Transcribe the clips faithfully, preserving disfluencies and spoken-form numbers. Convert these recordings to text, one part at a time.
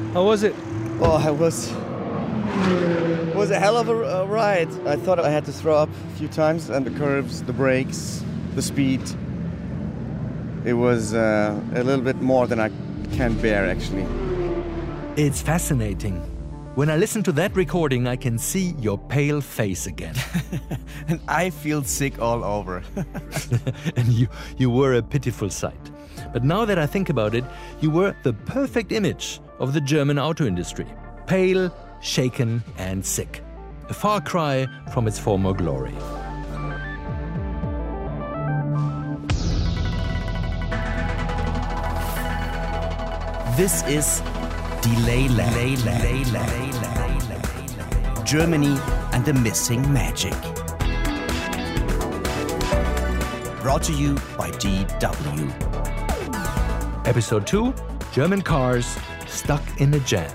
How was it? Oh, I was... It was a hell of a, a ride. I thought I had to throw up a few times, and the curves, the brakes, the speed. It was uh, a little bit more than I can bear, actually. It's fascinating. When I listen to that recording, I can see your pale face again. And I feel sick all over. And you, you were a pitiful sight. But now that I think about it, you were the perfect image of the German auto industry. Pale, shaken and sick. A far cry from its former glory. This is Delay Land. Delay Land. Germany and the Missing Magic. Brought to you by D W. Episode two, German cars stuck in a jam.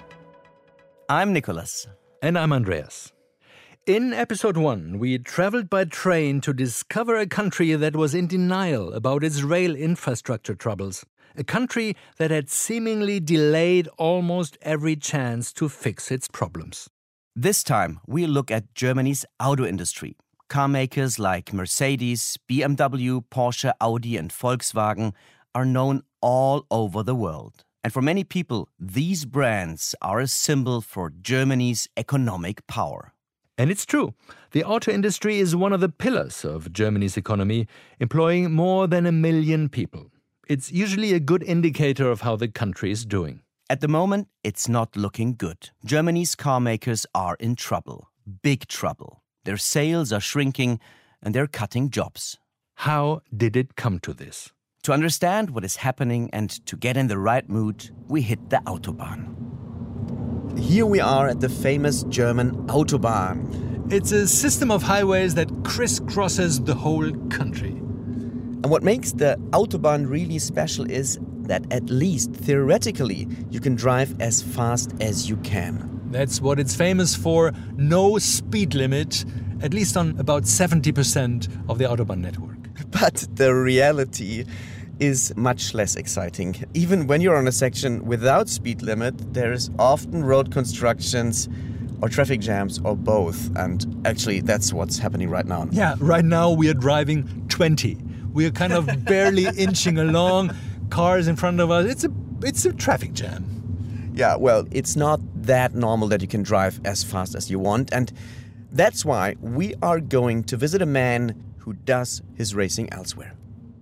I'm Nicholas. And I'm Andreas. In episode one, we traveled by train to discover a country that was in denial about its rail infrastructure troubles. A country that had seemingly delayed almost every chance to fix its problems. This time, we look at Germany's auto industry. Car makers like Mercedes, B M W, Porsche, Audi and Volkswagen are known all over the world. And for many people, these brands are a symbol for Germany's economic power. And it's true. The auto industry is one of the pillars of Germany's economy, employing more than a million people. It's usually a good indicator of how the country is doing. At the moment, it's not looking good. Germany's car makers are in trouble. Big trouble. Their sales are shrinking and they're cutting jobs. How did it come to this? To understand what is happening and to get in the right mood, we hit the Autobahn. Here we are at the famous German Autobahn. It's a system of highways that crisscrosses the whole country. And what makes the Autobahn really special is that at least theoretically you can drive as fast as you can. That's what it's famous for. No speed limit, at least on about seventy percent of the Autobahn network. But the reality is much less exciting. Even when you're on a section without speed limit, there is often road constructions or traffic jams or both. And actually, that's what's happening right now. Yeah, right now we are driving twenty. We are kind of barely inching along. Cars in front of us. It's a it's a traffic jam. Yeah, well, it's not that normal that you can drive as fast as you want. And that's why we are going to visit a man who does his racing elsewhere.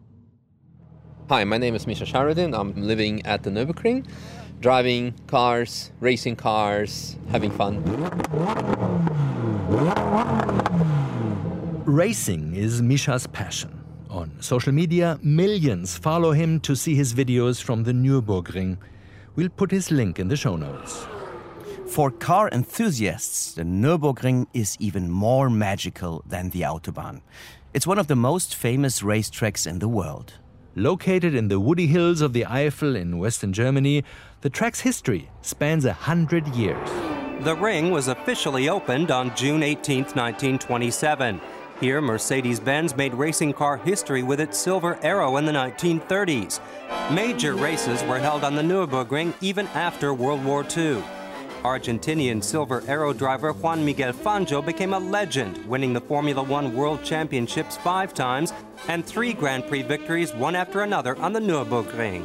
Hi, my name is Misha Sharadin. I'm living at the Nürburgring, driving cars, racing cars, having fun. Racing is Misha's passion. On social media, millions follow him to see his videos from the Nürburgring. We'll put his link in the show notes. For car enthusiasts, the Nürburgring is even more magical than the Autobahn. It's one of the most famous racetracks in the world. Located in the woody hills of the Eifel in western Germany, the track's history spans a hundred years. The ring was officially opened on June eighteenth, nineteen twenty-seven. Here, Mercedes-Benz made racing car history with its Silver Arrow in the nineteen thirties. Major races were held on the Nürburgring even after World War Two. Argentinian Silver Arrow driver Juan Miguel Fangio became a legend, winning the Formula One World Championships five times and three Grand Prix victories one after another on the Nürburgring.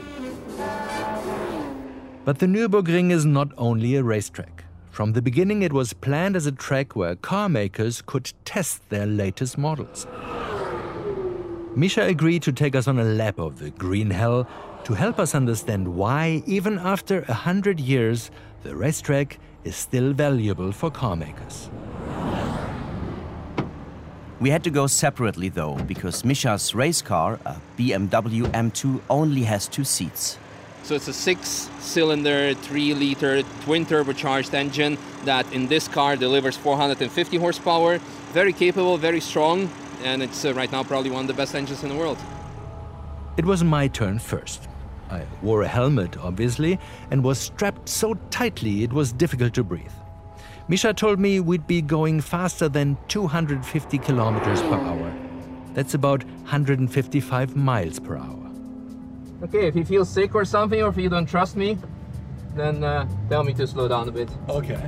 But the Nürburgring is not only a racetrack. From the beginning, it was planned as a track where car makers could test their latest models. Misha agreed to take us on a lap of the green hell to help us understand why, even after a hundred years, the racetrack is still valuable for car makers. We had to go separately, though, because Misha's race car, a B M W M two, only has two seats. So it's a six-cylinder, three-liter, twin-turbocharged engine that in this car delivers four hundred fifty horsepower. Very capable, very strong, and it's uh, right now probably one of the best engines in the world. It was my turn first. I wore a helmet, obviously, and was strapped so tightly it was difficult to breathe. Misha told me we'd be going faster than two hundred fifty kilometers per hour. That's about one hundred fifty-five miles per hour. Okay, if you feel sick or something, or if you don't trust me, then uh, tell me to slow down a bit. Okay.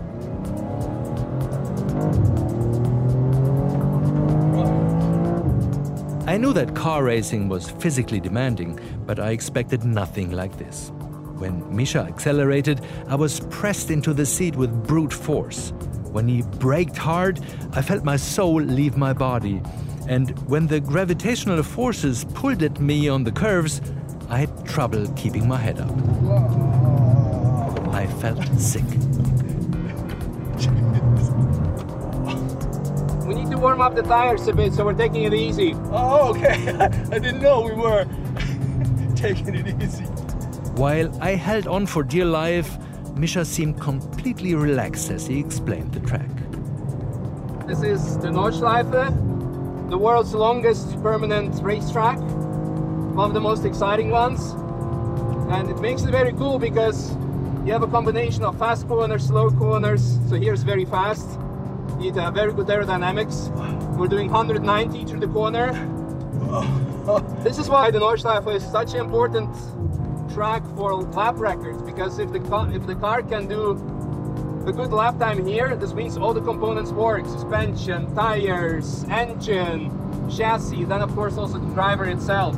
I knew that car racing was physically demanding, but I expected nothing like this. When Misha accelerated, I was pressed into the seat with brute force. When he braked hard, I felt my soul leave my body. And when the gravitational forces pulled at me on the curves, I had trouble keeping my head up. I felt sick. We need to warm up the tires a bit, so we're taking it easy. Oh, okay. I didn't know we were taking it easy. While I held on for dear life, Misha seemed completely relaxed as he explained the track. This is the Nordschleife, the world's longest permanent racetrack, one of the most exciting ones. And it makes it very cool because you have a combination of fast corners, slow corners. So here's very fast. You need to have very good aerodynamics. We're doing one hundred ninety through the corner. This is why the Nordschleife is such an important track for lap records, because if the car, if the car can do a good lap time here, this means all the components work: suspension, tires, engine, chassis, then of course also the driver itself.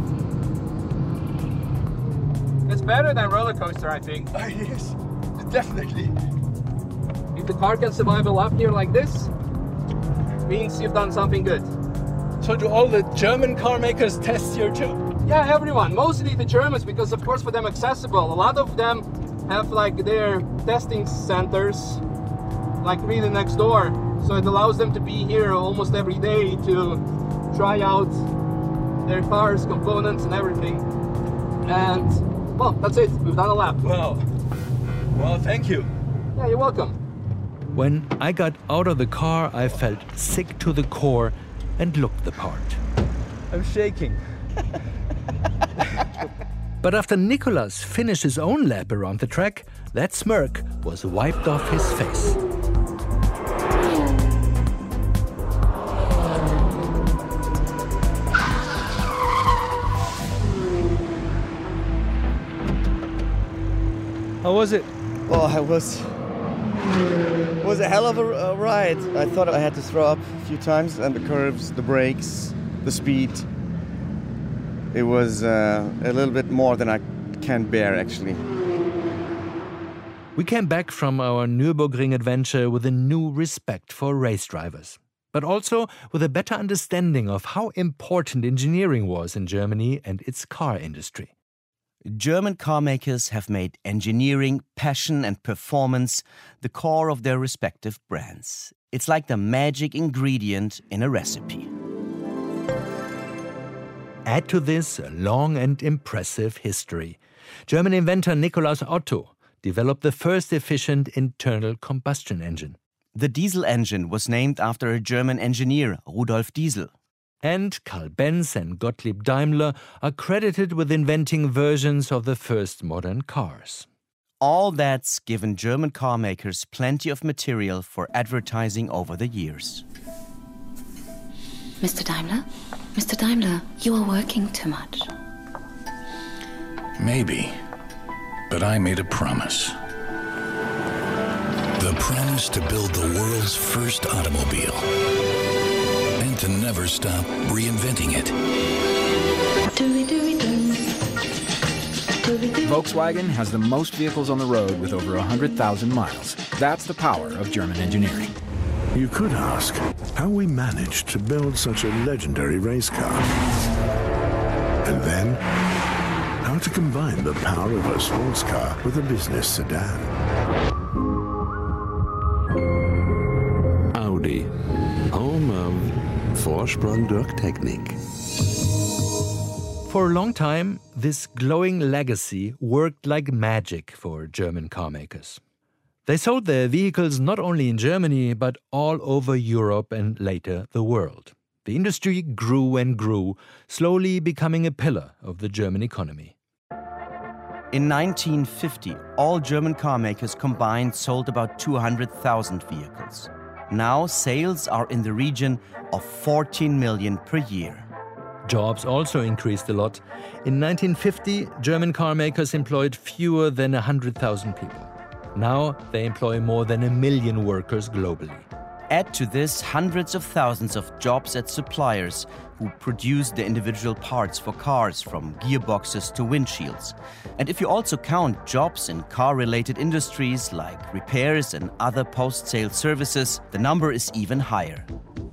It's better than roller coaster, I think. Oh, yes, definitely. If the car can survive a lap here like this, it means you've done something good. So do all the German car makers test here too? Yeah, everyone, mostly the Germans, because of course for them accessible. A lot of them have like their testing centers like really next door. So it allows them to be here almost every day to try out their cars, components and everything. And well, that's it, we've done a lap. Wow. Well, thank you. Yeah, you're welcome. When I got out of the car, I felt sick to the core and looked the part. I'm shaking. But after Nicolas finished his own lap around the track, that smirk was wiped off his face. How was it? Well, I was... It was a hell of a, a ride. I thought I had to throw up a few times, and the curves, the brakes, the speed. It was uh, a little bit more than I can bear, actually. We came back from our Nürburgring adventure with a new respect for race drivers, but also with a better understanding of how important engineering was in Germany and its car industry. German car makers have made engineering, passion and performance the core of their respective brands. It's like the magic ingredient in a recipe. Add to this a long and impressive history. German inventor Nikolaus Otto developed the first efficient internal combustion engine. The diesel engine was named after a German engineer, Rudolf Diesel. And Carl Benz and Gottlieb Daimler are credited with inventing versions of the first modern cars. All that's given German car makers plenty of material for advertising over the years. Mister Daimler? Mister Daimler, you are working too much. Maybe, but I made a promise. The promise to build the world's first automobile and to never stop reinventing it. Volkswagen has the most vehicles on the road with over one hundred thousand miles. That's the power of German engineering. You could ask how we managed to build such a legendary race car. And then, how to combine the power of a sports car with a business sedan. Audi, home of Vorsprung durch Technik. For a long time, this glowing legacy worked like magic for German car makers. They sold their vehicles not only in Germany, but all over Europe and later the world. The industry grew and grew, slowly becoming a pillar of the German economy. In nineteen fifty, all German car makers combined sold about two hundred thousand vehicles. Now sales are in the region of fourteen million per year. Jobs also increased a lot. In nineteen fifty, German car makers employed fewer than one hundred thousand people. Now they employ more than a million workers globally. Add to this hundreds of thousands of jobs at suppliers who produce the individual parts for cars, from gearboxes to windshields. And if you also count jobs in car-related industries like repairs and other post-sale services, the number is even higher.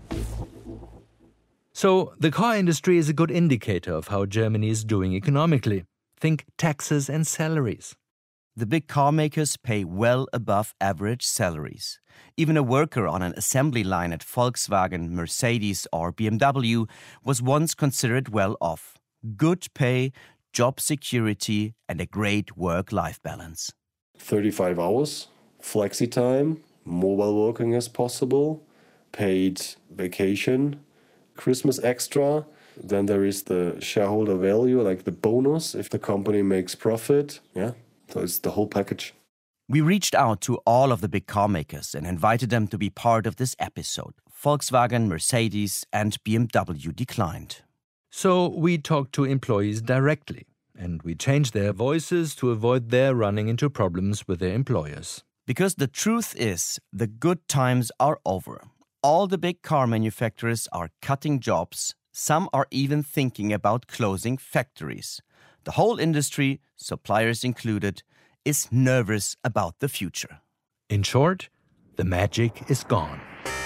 So the car industry is a good indicator of how Germany is doing economically. Think taxes and salaries. The big car makers pay well above average salaries. Even a worker on an assembly line at Volkswagen, Mercedes or B M W was once considered well off. Good pay, job security and a great work-life balance. thirty-five hours, flexi time, mobile working as possible, paid vacation, Christmas extra. Then there is the shareholder value, like the bonus if the company makes profit. Yeah. So it's the whole package. We reached out to all of the big car makers and invited them to be part of this episode. Volkswagen, Mercedes and B M W declined. So we talked to employees directly, and we changed their voices to avoid their running into problems with their employers. Because the truth is, the good times are over. All the big car manufacturers are cutting jobs. Some are even thinking about closing factories. The whole industry, suppliers included, is nervous about the future. In short, the magic is gone.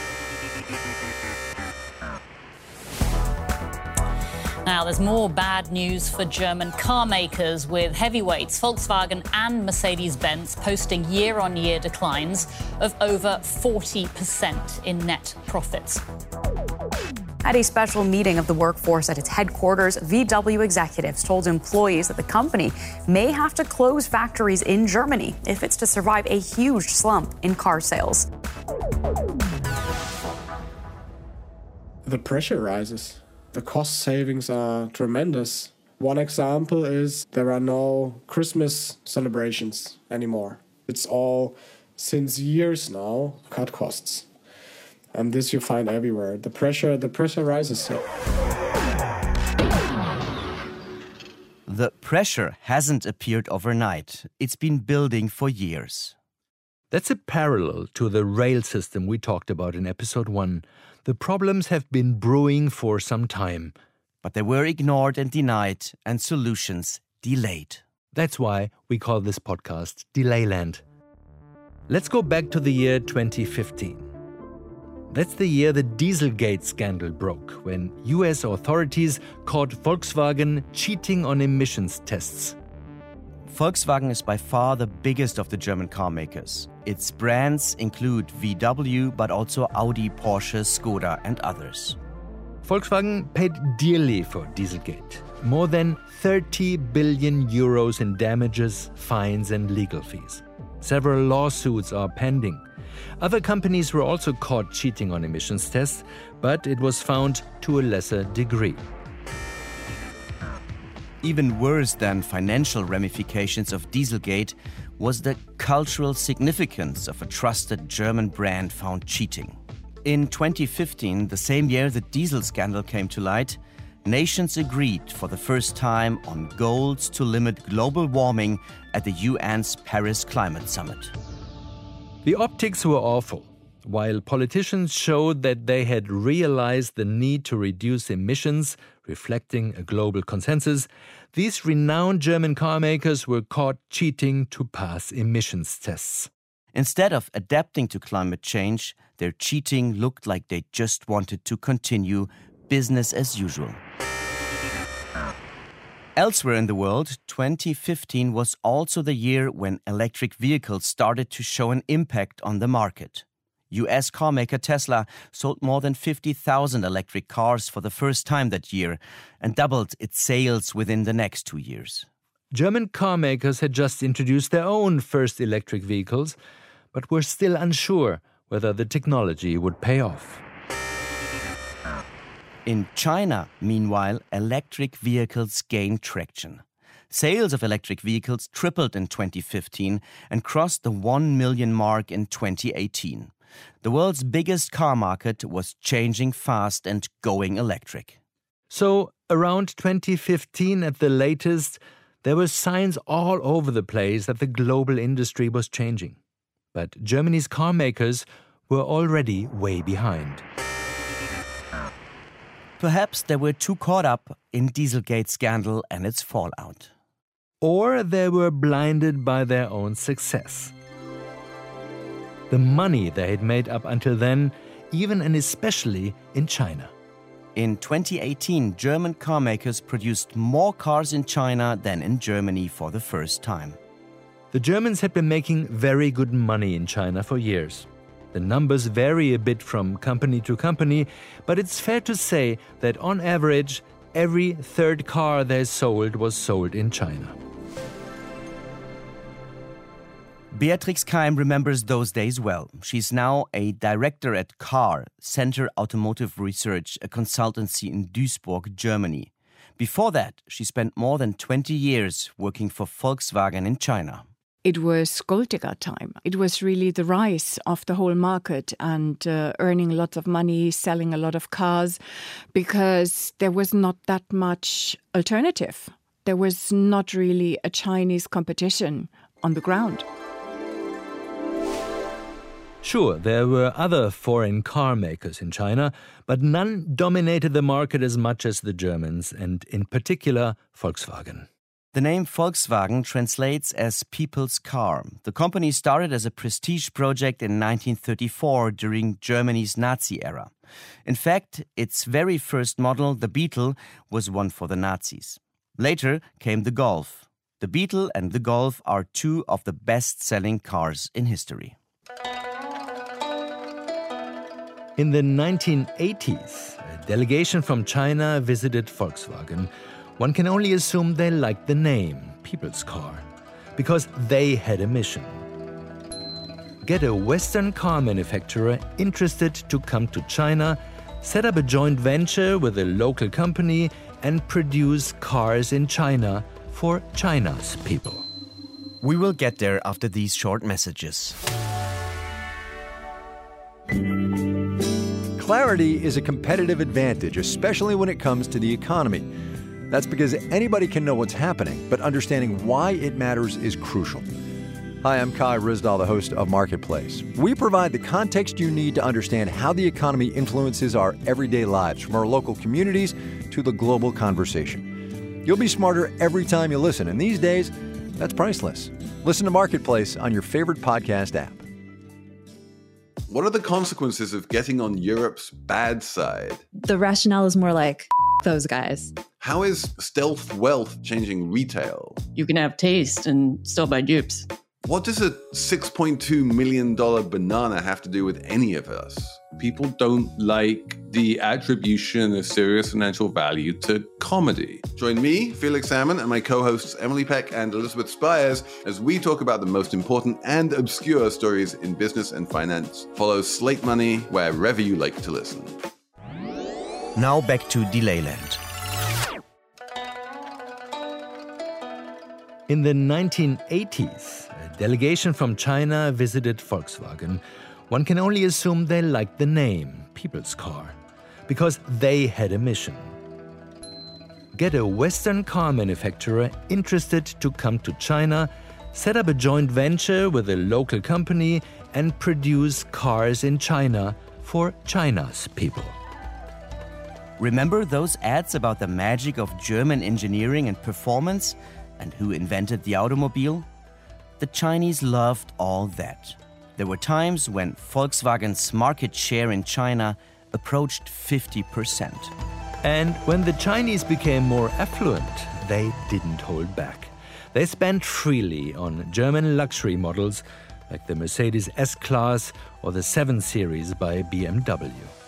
Now, there's more bad news for German car makers, with heavyweights Volkswagen and Mercedes-Benz posting year-on-year declines of over forty percent in net profits. At a special meeting of the workforce at its headquarters, V W executives told employees that the company may have to close factories in Germany if it's to survive a huge slump in car sales. The pressure rises. The cost savings are tremendous. One example is there are no Christmas celebrations anymore. It's all, since years now, cut costs. And this you find everywhere. The pressure, the pressure rises. The pressure hasn't appeared overnight. It's been building for years. That's a parallel to the rail system we talked about in episode one. The problems have been brewing for some time. But they were ignored and denied, and solutions delayed. That's why we call this podcast Delayland. Let's go back to the year twenty fifteen. That's the year the Dieselgate scandal broke, when U S authorities caught Volkswagen cheating on emissions tests. Volkswagen is by far the biggest of the German car makers. Its brands include V W, but also Audi, Porsche, Skoda and others. Volkswagen paid dearly for Dieselgate. More than thirty billion euros in damages, fines and legal fees. Several lawsuits are pending. Other companies were also caught cheating on emissions tests, but it was found to a lesser degree. Even worse than financial ramifications of Dieselgate was the cultural significance of a trusted German brand found cheating. In twenty fifteen, the same year the diesel scandal came to light, nations agreed for the first time on goals to limit global warming at the U N's Paris Climate Summit. The optics were awful. While politicians showed that they had realized the need to reduce emissions, reflecting a global consensus, these renowned German car makers were caught cheating to pass emissions tests. Instead of adapting to climate change, their cheating looked like they just wanted to continue business as usual. Elsewhere in the world, twenty fifteen was also the year when electric vehicles started to show an impact on the market. U S carmaker Tesla sold more than fifty thousand electric cars for the first time that year and doubled its sales within the next two years. German car makers had just introduced their own first electric vehicles, but were still unsure whether the technology would pay off. In China, meanwhile, electric vehicles gained traction. Sales of electric vehicles tripled in twenty fifteen and crossed the one million mark in twenty eighteen. The world's biggest car market was changing fast and going electric. So, around twenty fifteen at the latest, there were signs all over the place that the global industry was changing. But Germany's car makers were already way behind. Perhaps they were too caught up in Dieselgate scandal and its fallout. Or they were blinded by their own success. The money they had made up until then, even and especially in China. In twenty eighteen, German car makers produced more cars in China than in Germany for the first time. The Germans had been making very good money in China for years. The numbers vary a bit from company to company, but it's fair to say that on average, every third car they sold was sold in China. Beatrix Keim remembers those days well. She's now a director at C A R, Center Automotive Research, a consultancy in Duisburg, Germany. Before that, she spent more than twenty years working for Volkswagen in China. It was Golddigger time. It was really the rise of the whole market and uh, earning lots of money, selling a lot of cars, because there was not that much alternative. There was not really a Chinese competition on the ground. Sure, there were other foreign car makers in China, but none dominated the market as much as the Germans, and in particular Volkswagen. The name Volkswagen translates as people's car. The company started as a prestige project in nineteen thirty-four during Germany's Nazi era. In fact, its very first model, the Beetle, was one for the Nazis. Later came the Golf. The Beetle and the Golf are two of the best-selling cars in history. In the nineteen eighties, a delegation from China visited Volkswagen. One can only assume they liked the name, People's Car, because they had a mission. Get a Western car manufacturer interested to come to China, set up a joint venture with a local company, and produce cars in China for China's people. We will get there after these short messages. Clarity is a competitive advantage, especially when it comes to the economy. That's because anybody can know what's happening, but understanding why it matters is crucial. Hi, I'm Kai Ryssdal, the host of Marketplace. We provide the context you need to understand how the economy influences our everyday lives, from our local communities to the global conversation. You'll be smarter every time you listen, and these days, that's priceless. Listen to Marketplace on your favorite podcast app. What are the consequences of getting on Europe's bad side? The rationale is more like, F- those guys. How is stealth wealth changing retail? You can have taste and still buy dupes. What does a six point two million dollars banana have to do with any of us? People don't like the attribution of serious financial value to comedy. Join me, Felix Salmon, and my co-hosts Emily Peck and Elizabeth Spires as we talk about the most important and obscure stories in business and finance. Follow Slate Money wherever you like to listen. Now back to Delayland. In the nineteen eighties, a delegation from China visited Volkswagen. One can only assume they liked the name, People's Car, because they had a mission. Get a Western car manufacturer interested to come to China, set up a joint venture with a local company, and produce cars in China for China's people. Remember those ads about the magic of German engineering and performance, and who invented the automobile? The Chinese loved all that. There were times when Volkswagen's market share in China approached fifty percent. And when the Chinese became more affluent, they didn't hold back. They spent freely on German luxury models like the Mercedes S-Class or the seven series by B M W.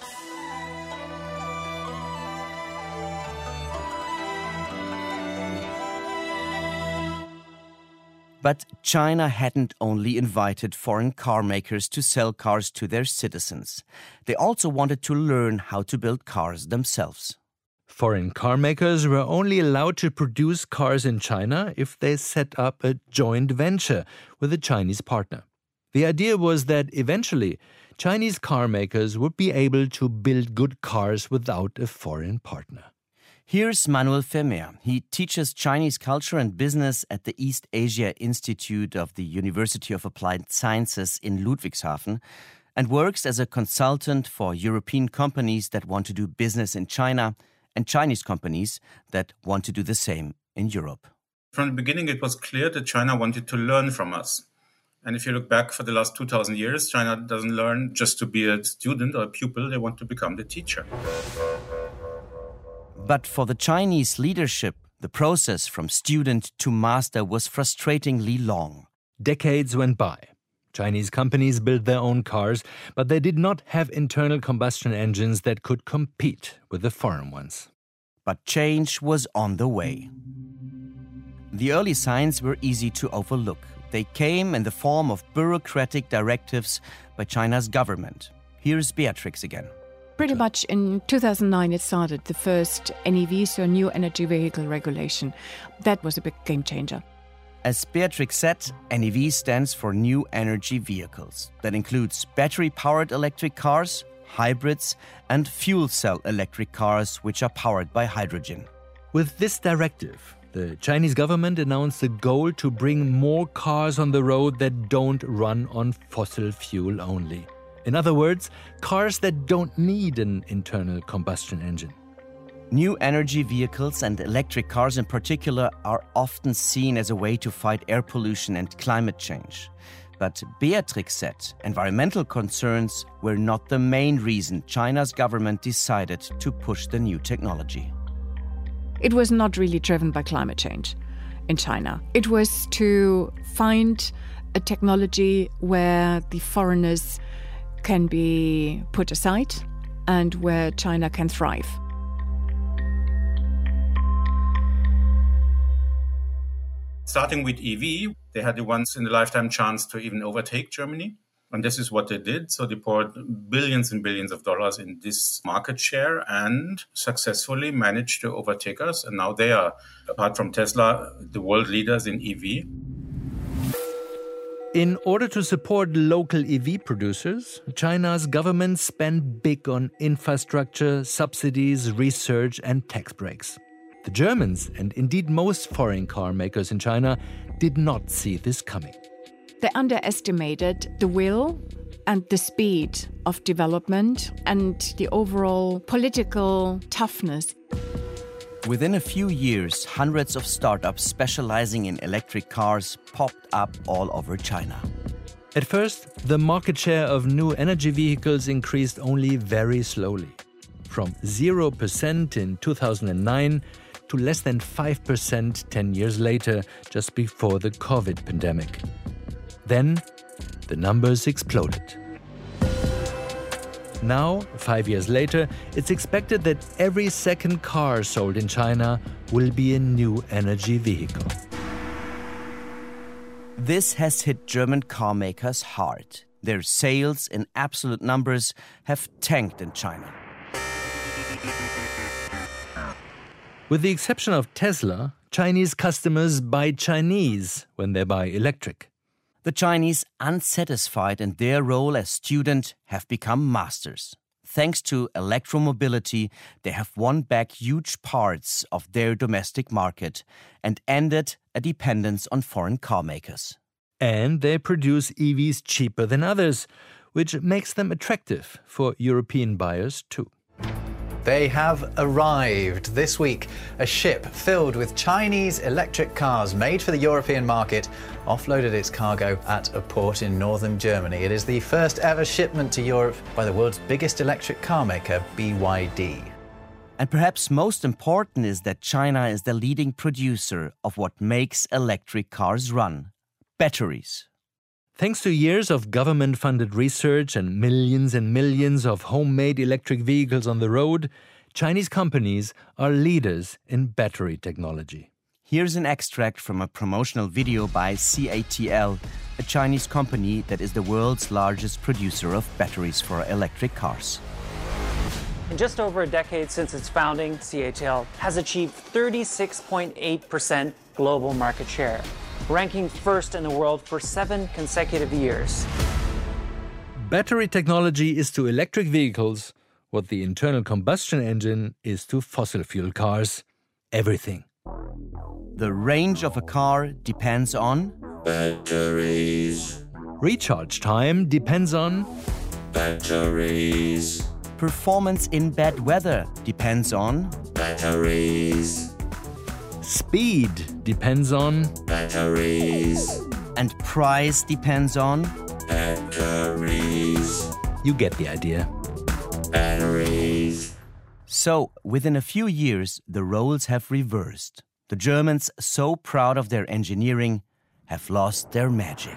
But China hadn't only invited foreign car makers to sell cars to their citizens. They also wanted to learn how to build cars themselves. Foreign car makers were only allowed to produce cars in China if they set up a joint venture with a Chinese partner. The idea was that eventually Chinese car makers would be able to build good cars without a foreign partner. Here's Manuel Vermeer. He teaches Chinese culture and business at the East Asia Institute of the University of Applied Sciences in Ludwigshafen and works as a consultant for European companies that want to do business in China and Chinese companies that want to do the same in Europe. From the beginning, it was clear that China wanted to learn from us. And if you look back for the last two thousand years, China doesn't learn just to be a student or a pupil, they want to become the teacher. But for the Chinese leadership, the process from student to master was frustratingly long. Decades went by. Chinese companies built their own cars, but they did not have internal combustion engines that could compete with the foreign ones. But change was on the way. The early signs were easy to overlook. They came in the form of bureaucratic directives by China's government. Here's Beatrix again. Pretty much in two thousand nine it started, the first N E V, so New Energy Vehicle Regulation. That was a big game changer. As Beatrix said, N E V stands for New Energy Vehicles. That includes battery-powered electric cars, hybrids, and fuel cell electric cars, which are powered by hydrogen. With this directive, the Chinese government announced a goal to bring more cars on the road that don't run on fossil fuel only. In other words, cars that don't need an internal combustion engine. New energy vehicles and electric cars in particular are often seen as a way to fight air pollution and climate change. But Beatrix said environmental concerns were not the main reason China's government decided to push the new technology. It was not really driven by climate change in China. It was to find a technology where the foreigners can be put aside and where China can thrive. Starting with E V, they had the once-in-a-lifetime chance to even overtake Germany. And this is what they did. So they poured billions and billions of dollars in this market share and successfully managed to overtake us. And now they are, apart from Tesla, the world leaders in E V. In order to support local E V producers, China's government spent big on infrastructure, subsidies, research, and tax breaks. The Germans, and indeed most foreign car makers in China, did not see this coming. They underestimated the will and the speed of development and the overall political toughness. Within a few years, hundreds of startups specializing in electric cars popped up all over China. At first, the market share of new energy vehicles increased only very slowly. From zero percent in two thousand nine to less than five percent ten years later, just before the COVID pandemic. Then, the numbers exploded. Now, five years later, it's expected that every second car sold in China will be a new energy vehicle. This has hit German car makers hard. Their sales in absolute numbers have tanked in China. With the exception of Tesla, Chinese customers buy Chinese when they buy electric. The Chinese, unsatisfied in their role as student, have become masters. Thanks to electromobility, they have won back huge parts of their domestic market and ended a dependence on foreign car makers. And they produce E Vs cheaper than others, which makes them attractive for European buyers too. They have arrived this week. A ship filled with Chinese electric cars made for the European market offloaded its cargo at a port in northern Germany. It is the first ever shipment to Europe by the world's biggest electric car maker, B Y D. And perhaps most important is that China is the leading producer of what makes electric cars run: batteries. Thanks to years of government-funded research and millions and millions of homemade electric vehicles on the road, Chinese companies are leaders in battery technology. Here's an extract from a promotional video by C A T L, a Chinese company that is the world's largest producer of batteries for electric cars. In just over a decade since its founding, C A T L has achieved thirty-six point eight percent global market share, ranking first in the world for seven consecutive years. Battery technology is to electric vehicles what the internal combustion engine is to fossil fuel cars. Everything. The range of a car depends on batteries. Recharge time depends on batteries. Performance in bad weather depends on batteries. Speed depends on batteries. And price depends on batteries. You get the idea. Batteries. So, within a few years, the roles have reversed. The Germans, so proud of their engineering, have lost their magic.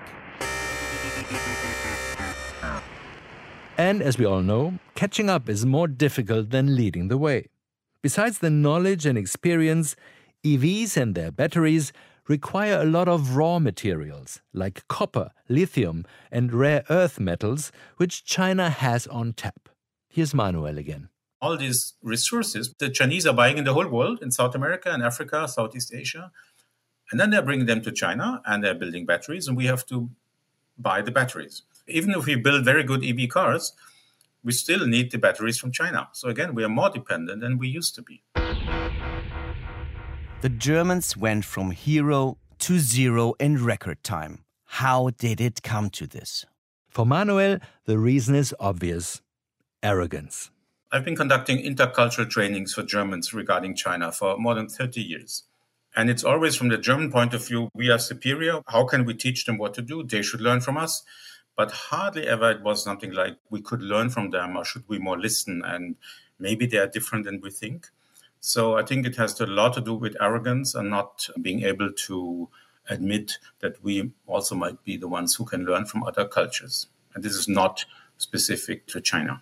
And as we all know, catching up is more difficult than leading the way. Besides the knowledge and experience, E Vs and their batteries require a lot of raw materials, like copper, lithium, and rare earth metals, which China has on tap. Here's Manuel again. All these resources, the Chinese are buying in the whole world, in South America and Africa, Southeast Asia. And then they're bringing them to China and they're building batteries, and we have to buy the batteries. Even if we build very good E V cars, we still need the batteries from China. So again, we are more dependent than we used to be. The Germans went from hero to zero in record time. How did it come to this? For Manuel, the reason is obvious. Arrogance. I've been conducting intercultural trainings for Germans regarding China for more than thirty years. And it's always from the German point of view, we are superior. How can we teach them what to do? They should learn from us. But hardly ever it was something like we could learn from them, or should we more listen? And maybe they are different than we think. So I think it has a lot to do with arrogance and not being able to admit that we also might be the ones who can learn from other cultures. And this is not specific to China.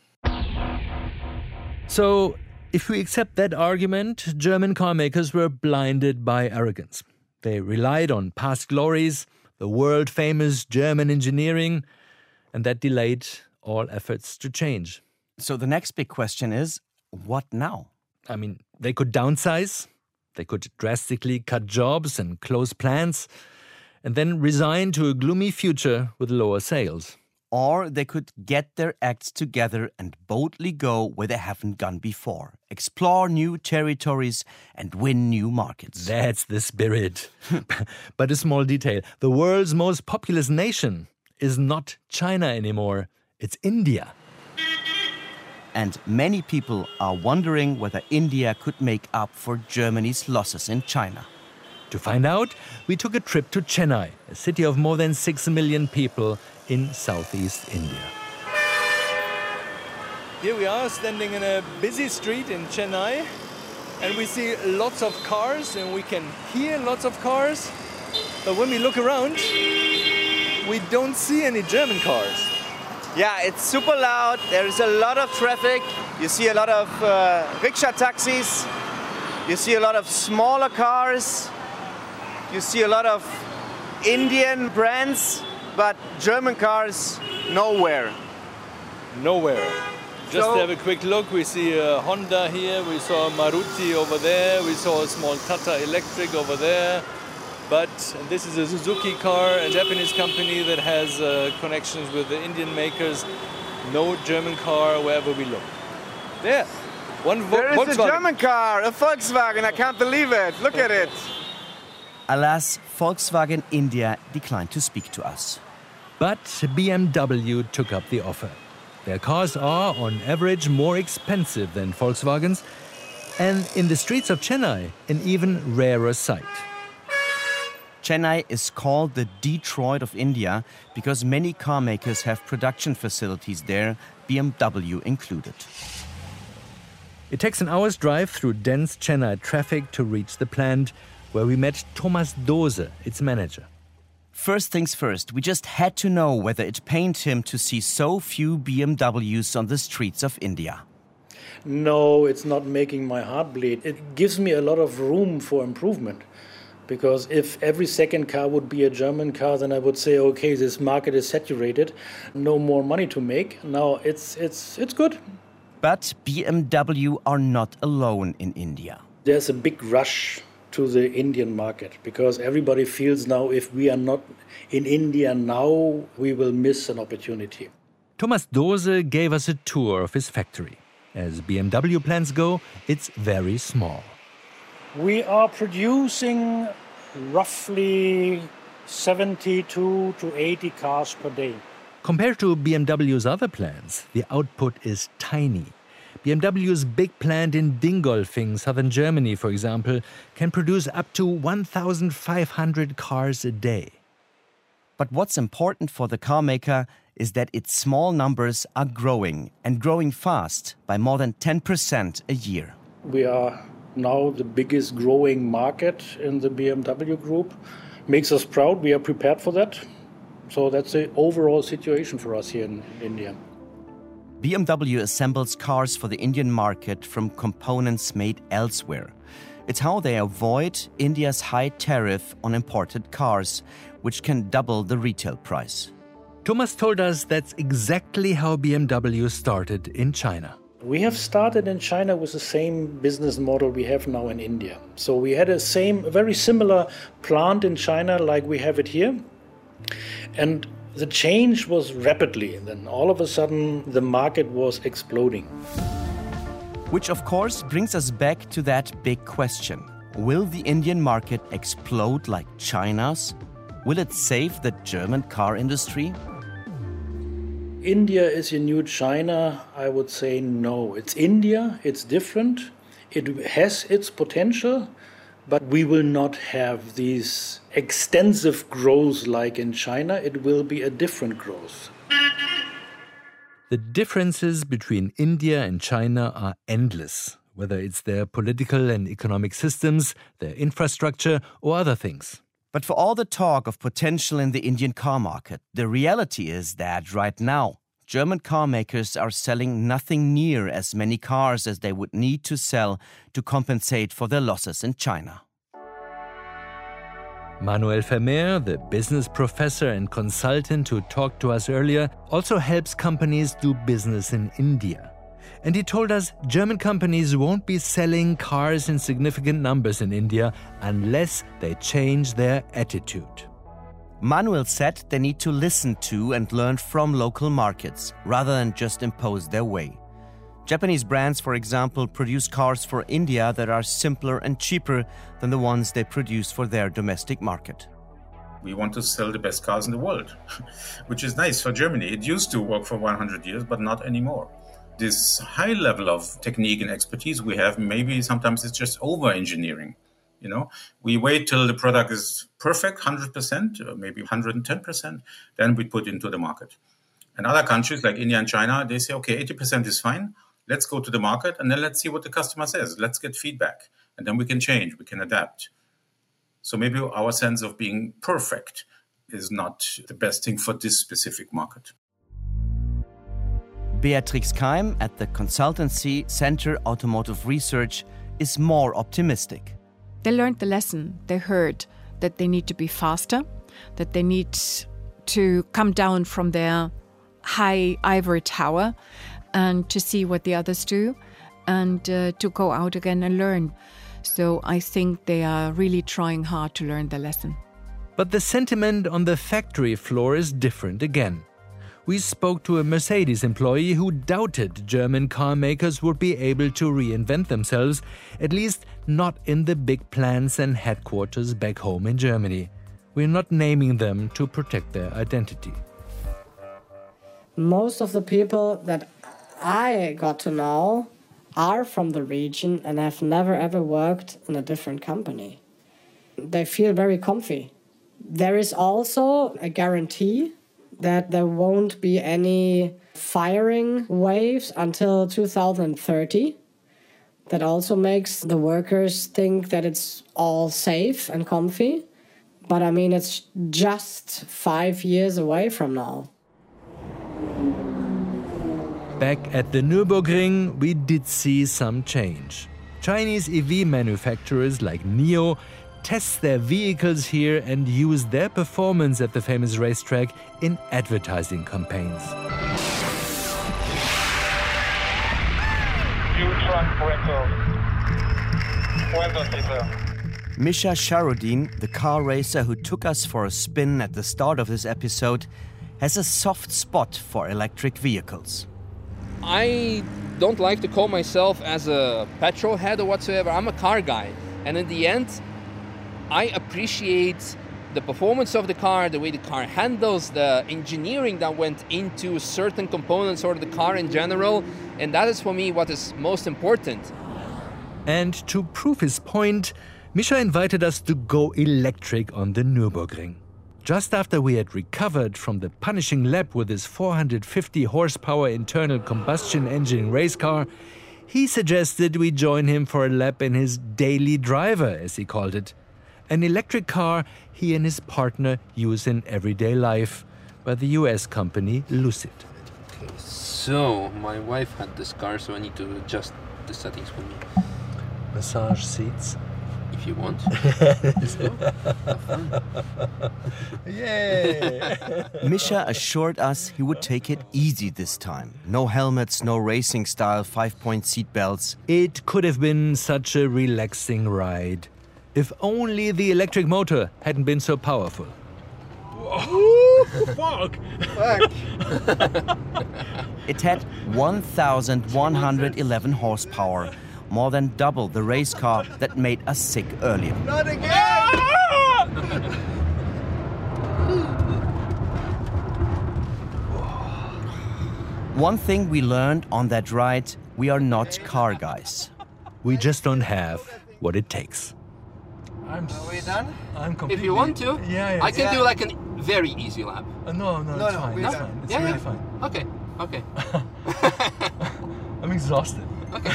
So, if we accept that argument, German car makers were blinded by arrogance. They relied on past glories, the world-famous German engineering, and that delayed all efforts to change. So the next big question is, what now? I mean, they could downsize, they could drastically cut jobs and close plants, and then resign to a gloomy future with lower sales. Or they could get their acts together and boldly go where they haven't gone before, explore new territories and win new markets. That's the spirit. But a small detail, the world's most populous nation is not China anymore, it's India. And many people are wondering whether India could make up for Germany's losses in China. To find out, we took a trip to Chennai, a city of more than six million people in southeast India. Here we are, standing in a busy street in Chennai, and we see lots of cars and we can hear lots of cars. But when we look around, we don't see any German cars. Yeah, it's super loud. There is a lot of traffic. You see a lot of uh, rickshaw taxis. You see a lot of smaller cars. You see a lot of Indian brands, but German cars, nowhere. Nowhere. Just So- to have a quick look, we see a Honda here, we saw a Maruti over there, we saw a small Tata Electric over there. But this is a Suzuki car, a Japanese company that has uh, connections with the Indian makers. No German car wherever we look. There, one Vo- There is Volkswagen. a German car, a Volkswagen. I can't believe it. Look at it. Alas, Volkswagen India declined to speak to us. But B M W took up the offer. Their cars are, on average, more expensive than Volkswagens, and in the streets of Chennai, an even rarer sight. Chennai is called the Detroit of India because many car makers have production facilities there, B M W included. It takes an hour's drive through dense Chennai traffic to reach the plant, where we met Thomas Dose, its manager. First things first, we just had to know whether it pained him to see so few B M Ws on the streets of India. No, it's not making my heart bleed. It gives me a lot of room for improvement. Because if every second car would be a German car, then I would say, okay, this market is saturated, no more money to make. Now it's it's it's good. But B M W are not alone in India. There's a big rush to the Indian market because everybody feels now if we are not in India now, we will miss an opportunity. Thomas Dose gave us a tour of his factory. As B M W plans go, it's very small. We are producing roughly seventy-two to eighty cars per day. Compared to B M W's other plants, the output is tiny. B M W's big plant in Dingolfing, southern Germany, for example, can produce up to one thousand five hundred cars a day. But what's important for the car maker is that its small numbers are growing, and growing fast, by more than ten percent a year. We are now the biggest growing market in the B M W group. Makes us proud. We are prepared for that. So that's the overall situation for us here in India. B M W assembles cars for the Indian market from components made elsewhere. It's how they avoid India's high tariff on imported cars, which can double the retail price. Thomas told us that's exactly how B M W started in China. We have started in China with the same business model we have now in India. So we had a same, a very similar plant in China like we have it here. And the change was rapidly. And then all of a sudden, the market was exploding. Which, of course, brings us back to that big question. Will the Indian market explode like China's? Will it save the German car industry? India is a new China. I would say no. It's India. It's different. It has its potential. But we will not have these extensive growth like in China. It will be a different growth. The differences between India and China are endless, whether it's their political and economic systems, their infrastructure, or other things. But for all the talk of potential in the Indian car market, the reality is that right now, German car makers are selling nothing near as many cars as they would need to sell to compensate for their losses in China. Manuel Vermeer, the business professor and consultant who talked to us earlier, also helps companies do business in India. And he told us German companies won't be selling cars in significant numbers in India unless they change their attitude. Manuel said they need to listen to and learn from local markets, rather than just impose their way. Japanese brands, for example, produce cars for India that are simpler and cheaper than the ones they produce for their domestic market. We want to sell the best cars in the world, which is nice for Germany. It used to work for one hundred years, but not anymore. This high level of technique and expertise we have, maybe sometimes it's just over-engineering. You know, we wait till the product is perfect, one hundred percent, or maybe one hundred ten percent, then we put into the market. And other countries like India and China, they say, okay, eighty percent is fine. Let's go to the market and then let's see what the customer says. Let's get feedback. And then we can change, we can adapt. So maybe our sense of being perfect is not the best thing for this specific market. Beatrix Keim at the consultancy Center Automotive Research is more optimistic. They learned the lesson. They heard that they need to be faster, that they need to come down from their high ivory tower and to see what the others do and uh, to go out again and learn. So I think they are really trying hard to learn the lesson. But the sentiment on the factory floor is different again. We spoke to a Mercedes employee who doubted German car makers would be able to reinvent themselves, at least not in the big plants and headquarters back home in Germany. We're not naming them to protect their identity. Most of the people that I got to know are from the region and have never ever worked in a different company. They feel very comfy. There is also a guarantee that there won't be any firing waves until two thousand thirty. That also makes the workers think that it's all safe and comfy. But I mean, it's just five years away from now. Back at the Nürburgring, we did see some change. Chinese E V manufacturers like NIO test their vehicles here and use their performance at the famous racetrack in advertising campaigns. Misha Sharudin, the car racer who took us for a spin at the start of this episode, has a soft spot for electric vehicles. I don't like to call myself as a petrol head or whatsoever. I'm a car guy. And in the end, I appreciate the performance of the car, the way the car handles, the engineering that went into certain components or the car in general. And that is for me what is most important. And to prove his point, Misha invited us to go electric on the Nürburgring. Just after we had recovered from the punishing lap with his four hundred fifty horsepower internal combustion engine race car, he suggested we join him for a lap in his daily driver, as he called it. An electric car he and his partner use in everyday life, by the U S company Lucid. Okay, so my wife had this car, so I need to adjust the settings for me. Massage seats. If you want. Let's go. Have fun. Yay! Misha assured us he would take it easy this time. No helmets, no racing-style five-point seat belts. It could have been such a relaxing ride. If only the electric motor hadn't been so powerful. Fuck! Fuck! It had one thousand one hundred eleven horsepower, more than double the race car that made us sick earlier. Not again! One thing we learned on that ride, we are not car guys. We just don't have what it takes. I'm Are we done? I'm completely... If you want to, yeah, yeah. I can yeah. do like a very easy lap. Uh, no, no, no, it's no, fine. we're It's done. fine. It's Yeah, really yeah. fine. Okay, okay. I'm exhausted.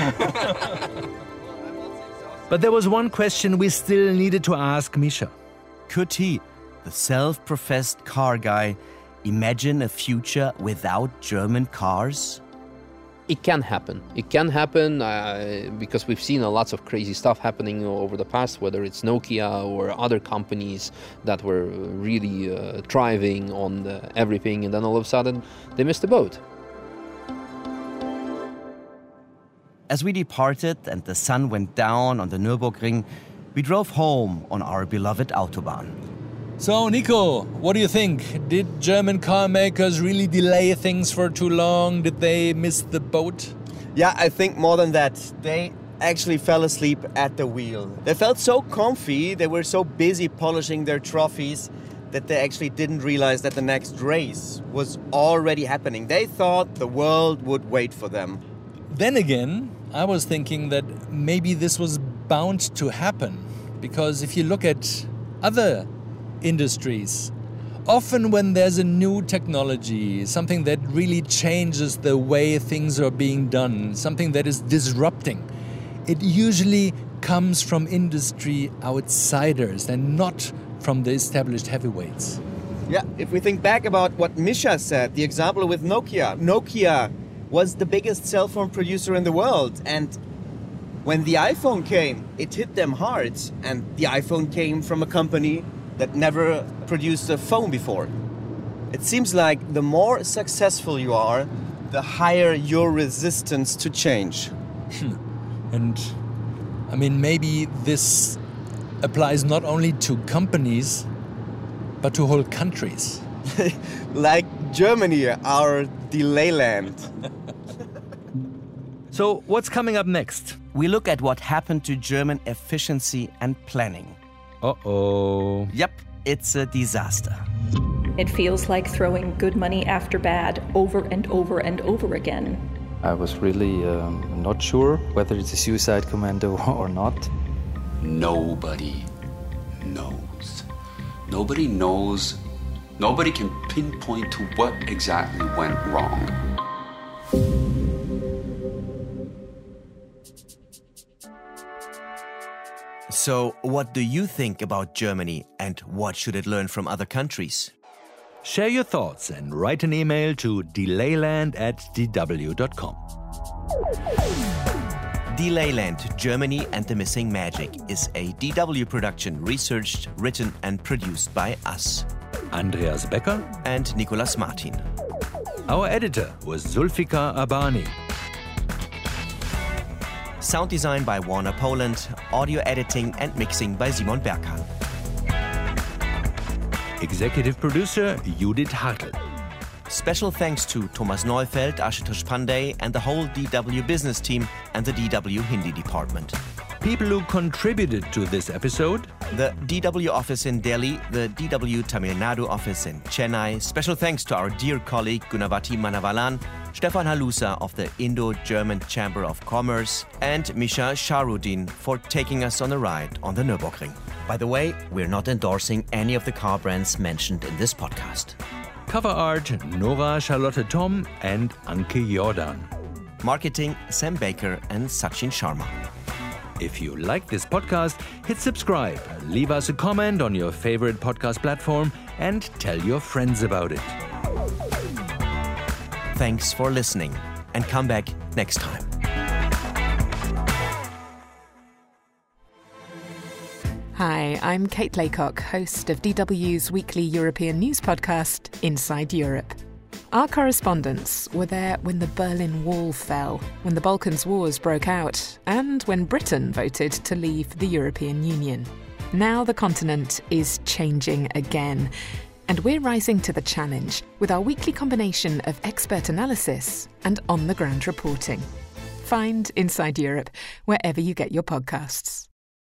But there was one question we still needed to ask Misha. Could he, the self-professed car guy, imagine a future without German cars? It can happen. It can happen uh, because we've seen a lots of crazy stuff happening over the past, whether it's Nokia or other companies that were really uh, thriving on the everything, and then all of a sudden they missed the boat. As we departed and the sun went down on the Nürburgring, we drove home on our beloved Autobahn. So, Nico, what do you think? Did German car makers really delay things for too long? Did they miss the boat? Yeah, I think more than that. They actually fell asleep at the wheel. They felt so comfy, they were so busy polishing their trophies that they actually didn't realize that the next race was already happening. They thought the world would wait for them. Then again, I was thinking that maybe this was bound to happen. Because if you look at other industries, often when there's a new technology, something that really changes the way things are being done, something that is disrupting, it usually comes from industry outsiders and not from the established heavyweights. Yeah, if we think back about what Misha said, the example with Nokia. Nokia was the biggest cell phone producer in the world, and when the iPhone came, it hit them hard, and the iPhone came from a company that never produced a phone before. It seems like the more successful you are, the higher your resistance to change. And I mean, maybe this applies not only to companies, but to whole countries. Like Germany, our delay land. So, what's coming up next? We look at what happened to German efficiency and planning. Uh-oh. Yep, it's a disaster. It feels like throwing good money after bad over and over and over again. I was really um, not sure whether it's a suicide commando or not. Nobody knows. Nobody knows. Nobody can pinpoint to what exactly went wrong. So, what do you think about Germany and what should it learn from other countries? Share your thoughts and write an email to delayland at d w dot com. Delayland, Germany and the Missing Magic is a D W production researched, written and produced by us, Andreas Becker and Nicolas Martin. Our editor was Zulfikar Abani. Sound design by Warner Poland, audio editing and mixing by Simon Berghahn. Executive producer Judith Hartl. Special thanks to Thomas Neufeld, Ashutosh Pandey, and the whole D W business team and the D W Hindi department. People who contributed to this episode: the D W office in Delhi, the D W Tamil Nadu office in Chennai. Special thanks to our dear colleague Gunavati Manavalan, Stefan Halusa of the Indo-German Chamber of Commerce, and Misha Shahrudin for taking us on a ride on the Nürburgring. By the way, we're not endorsing any of the car brands mentioned in this podcast. Cover art, Nora Charlotte Tom and Anke Jordan. Marketing, Sam Baker and Sachin Sharma. If you like this podcast, hit subscribe, leave us a comment on your favorite podcast platform, and tell your friends about it. Thanks for listening, and come back next time. Hi, I'm Kate Laycock, host of D W's weekly European news podcast, Inside Europe. Our correspondents were there when the Berlin Wall fell, when the Balkans Wars broke out, and when Britain voted to leave the European Union. Now the continent is changing again, and we're rising to the challenge with our weekly combination of expert analysis and on-the-ground reporting. Find Inside Europe wherever you get your podcasts.